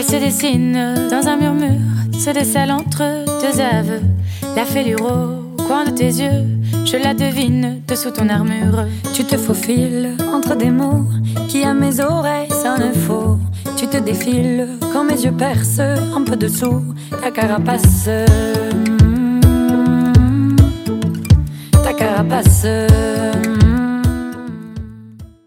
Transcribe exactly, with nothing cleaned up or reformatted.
Elle se dessine dans un murmure, se décèle entre deux aveux. La fêlure au coin de tes yeux, je la devine dessous ton armure. Tu te faufiles entre des mots qui à mes oreilles sonnent faux. Tu te défiles quand mes yeux percent un peu dessous ta carapace. Ta carapace.